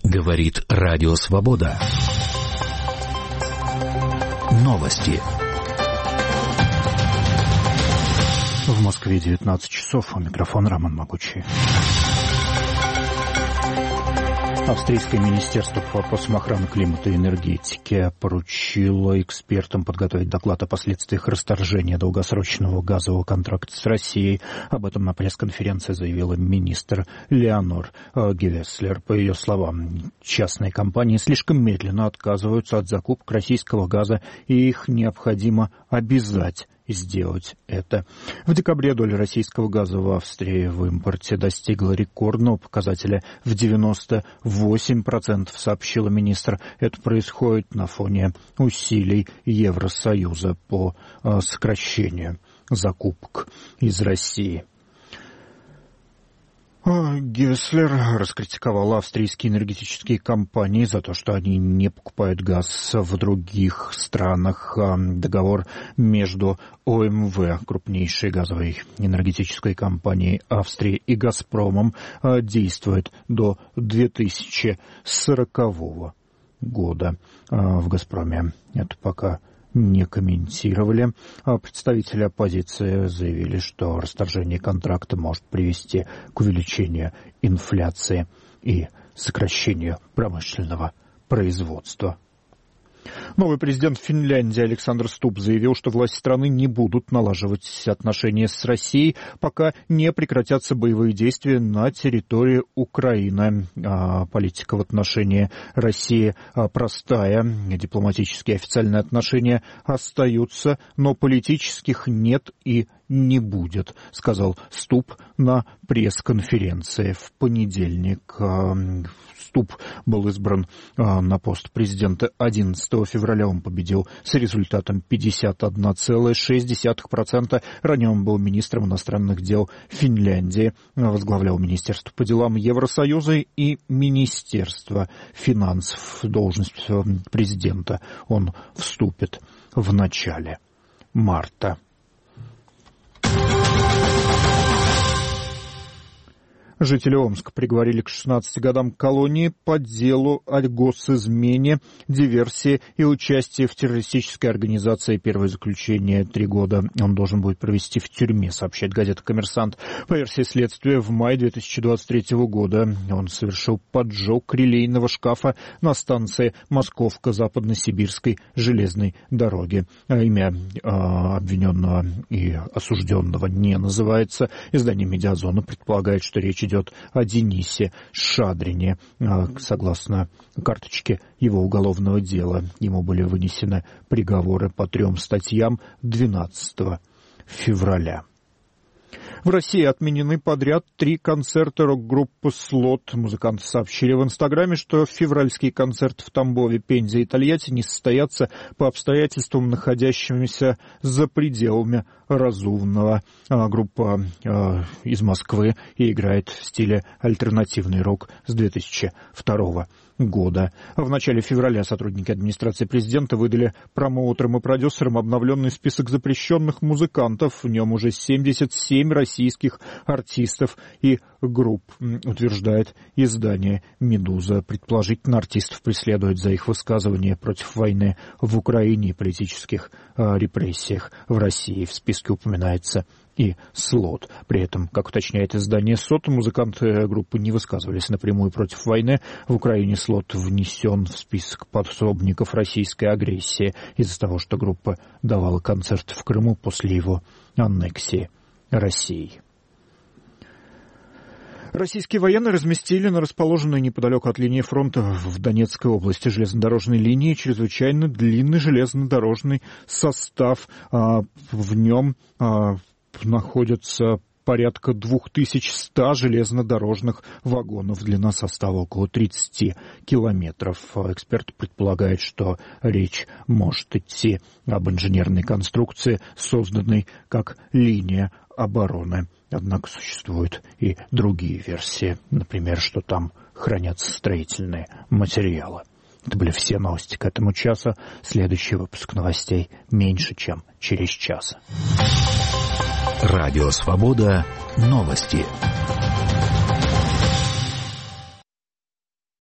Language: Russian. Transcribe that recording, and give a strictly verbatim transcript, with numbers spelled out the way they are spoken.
Говорит Радио Свобода. Новости. В Москве девятнадцать часов. У микрофона Роман Могучий. Австрийское министерство по вопросам охраны климата и энергетики поручило экспертам подготовить доклад о последствиях расторжения долгосрочного газового контракта с Россией. Об этом на пресс-конференции заявила министр Леонор Гевеслер. По ее словам, частные компании слишком медленно отказываются от закупок российского газа, и их необходимо обязать сделать это. В декабре доля российского газа в Австрии в импорте достигла рекордного показателя в девяносто восемь процентов, сообщила министр. Это происходит на фоне усилий Евросоюза по сокращению закупок из России. Гевеслер раскритиковала австрийские энергетические компании за то, что они не покупают газ в других странах. Договор между О Эм вэ, крупнейшей газовой энергетической компанией Австрии, и «Газпромом» действует до две тысячи сорокового года. В «Газпроме» это пока не комментировали. Представители оппозиции заявили, что расторжение контракта может привести к увеличению инфляции и сокращению промышленного производства. Новый президент Финляндии Александр Ступп заявил, что власти страны не будут налаживать отношения с Россией, пока не прекратятся боевые действия на территории Украины. А политика в отношении России простая. Дипломатические официальные отношения остаются, но политических нет и не будет, сказал Ступп на пресс-конференции в понедельник. Ступп был избран на пост президента одиннадцатого февраля. Он победил с результатом пятьдесят один целых шесть десятых процента. Ранее он был министром иностранных дел Финляндии, возглавлял Министерство по делам Евросоюза и Министерство финансов. В должность президента он вступит в начале марта. Жители Омска приговорили к шестнадцати годам колонии по делу о госизмене, диверсии и участии в террористической организации. Первое заключение — три года. Он должен будет провести в тюрьме, сообщает газета «Коммерсант». По версии следствия, в мае две тысячи двадцать третьего года он совершил поджог релейного шкафа на станции Московка Западно-Сибирской железной дороги. Имя э, обвиненного и осужденного не называется. Издание «Медиазона» предполагает, что речь идет идет о Денисе Шадрине. Согласно карточке его уголовного дела, ему были вынесены приговоры по трем статьям двенадцатого февраля. В России отменены подряд три концерта рок-группы «Слот». Музыканты сообщили в Инстаграме, что февральские концерты в Тамбове, Пензе и Тольятти не состоятся по обстоятельствам, находящимся за пределами разумного. Группа э, из Москвы и играет в стиле альтернативный рок с две тысячи второго года. В начале февраля сотрудники администрации президента выдали промоутерам и продюсерам обновленный список запрещенных музыкантов. В нем уже семьдесят семь российских артистов и групп, утверждает издание «Медуза». Предположительно, артистов преследуют за их высказывания против войны в Украине и политических э, репрессиях в России. В списке упоминается и «Слот». При этом, как уточняет издание «Сот», музыканты группы не высказывались напрямую против войны. В Украине «Слот» внесен в список пособников российской агрессии из-за того, что группа давала концерт в Крыму после его аннексии Россией. Российские военные разместили на расположенной неподалеку от линии фронта в Донецкой области железнодорожной линии чрезвычайно длинный железнодорожный состав. В нем находятся порядка две тысячи сто железнодорожных вагонов. Длина состава около тридцать километров. Эксперты предполагают, что речь может идти об инженерной конструкции, созданной как линия обороны. Однако существуют и другие версии. Например, что там хранятся строительные материалы. Это были все новости к этому часу. Следующий выпуск новостей меньше, чем через час. Радио «Свобода». Новости.